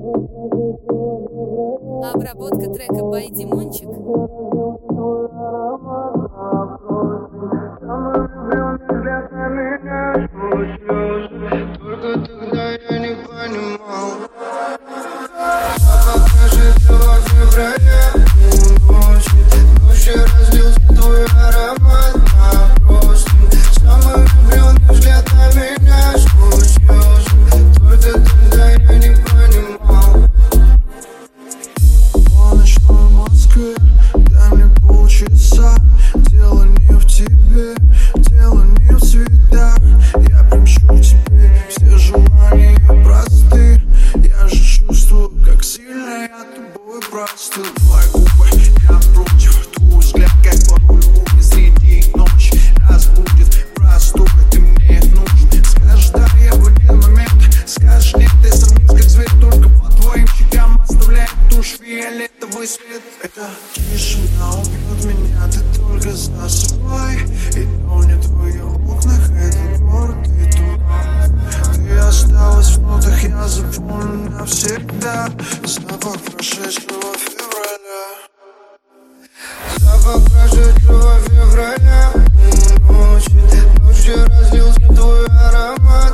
Обработка трека by Димончик. Только тогда я не понимал. Запах нашего февраля ночью разлился твой аромат на простынь. Самый влюбленный взгляд на меня сквозь слезы. Только тогда я не понимал. По ночной Москве дай мне полчаса. Дело не в тебе, дело не в цветах. Я примчу к тебе, все желания просты. Я же чувствую, как сильно я тобой простыл. Твои губы, я против, твой взгляд, как пароль среди ночи. Разбудит простор, ты мне нужен. Скажешь да, я в один момент. Скажешь нет, ты сравнишь как зверь. Только по твоим щекам оставляет тушь фиолетовый свет. Это тишина убьет меня, ты только засыпай. И тонет в ее окнах этот город и туман. Ты осталась в нотах, я запомню навсегда. Запах прошедшего февраля. Запах прошедшего февраля. Ночью разлился твой аромат